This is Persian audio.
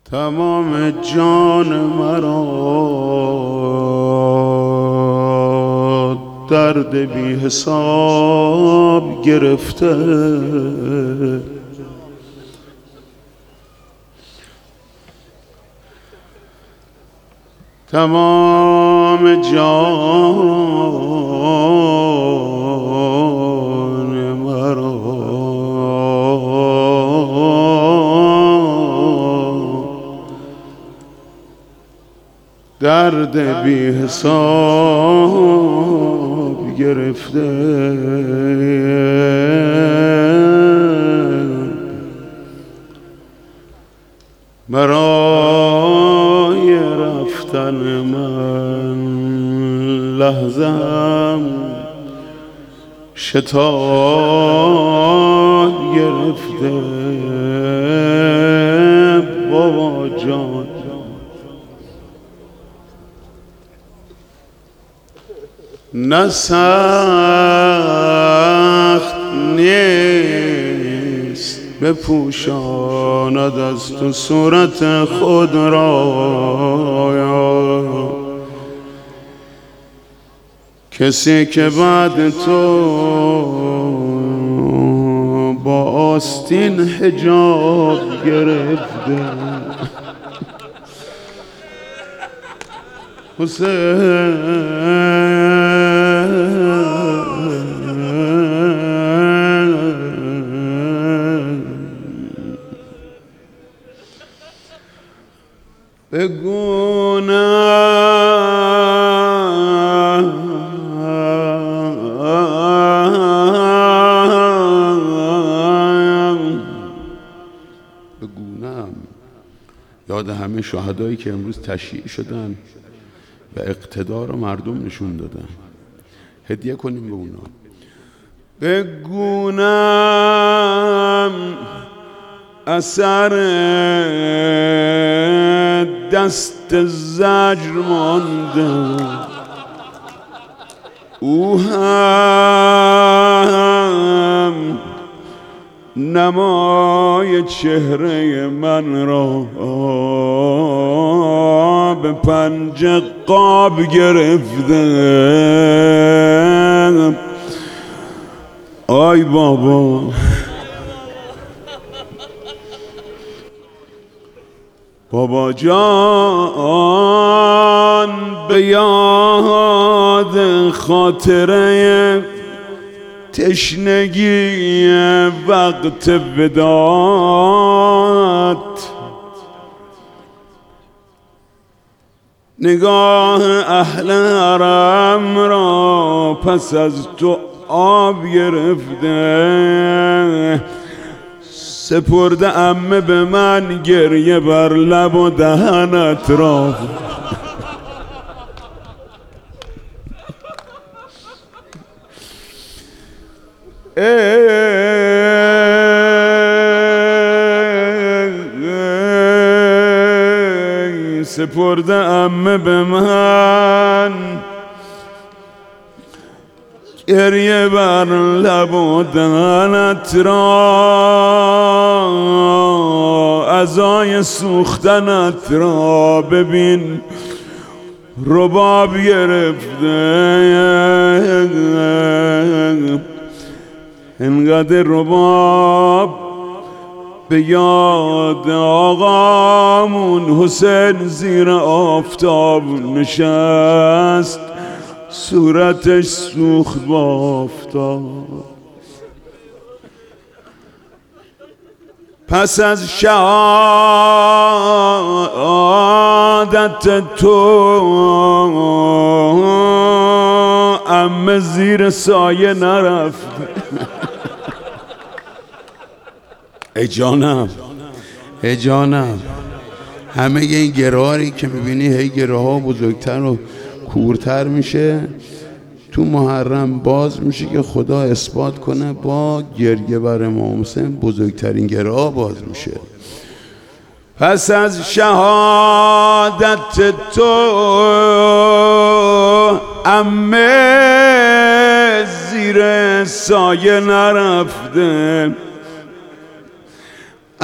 تمام جان مرا درد بی حساب گرفته، تمام جان مرا درد بی حساب گرفته، برای رفتن من لحظه‌ام شتاب گرفته. بابا جان نه سخت نیست بپوشاند از تو صورت خود را، کسی که بعد تو با آستین حجاب گرفته. حسین بگونم یاد همه شهدایی که امروز تشییع شدن و اقتدار رو مردم نشون دادن، هدیه کنیم به اونا. بگونم اثر دست زجر مانده، او هم نمای چهره من را به پنجه قاب گرفته. آی بابا بابا جان به یاد خاطره تشنگی وقت وداعت، نگاه اهل حرم را پس از تو آب گرفته. سپرده عمه به من گریه بر لب و دهنت را، سپرده عمه به من گریه بر لب و دهنت را، عزای سوختنت را ببین رباب گرفته. انقدر رباب به یاد آقامون حسین زیر آفتاب نشست، صورتش سوخت با آفتاب. پس از شهادت تو عمه زیر سایه نرفت. ای جانم ای جانم، همه این گره‌هایی که میبینی هی گره‌ها بزرگتر و کورتر میشه، تو محرم باز میشه که خدا اثبات کنه با گریه بر امام حسین بزرگترین گره‌ها باز میشه. پس از شهادت تو عمه زیر سایه نرفته،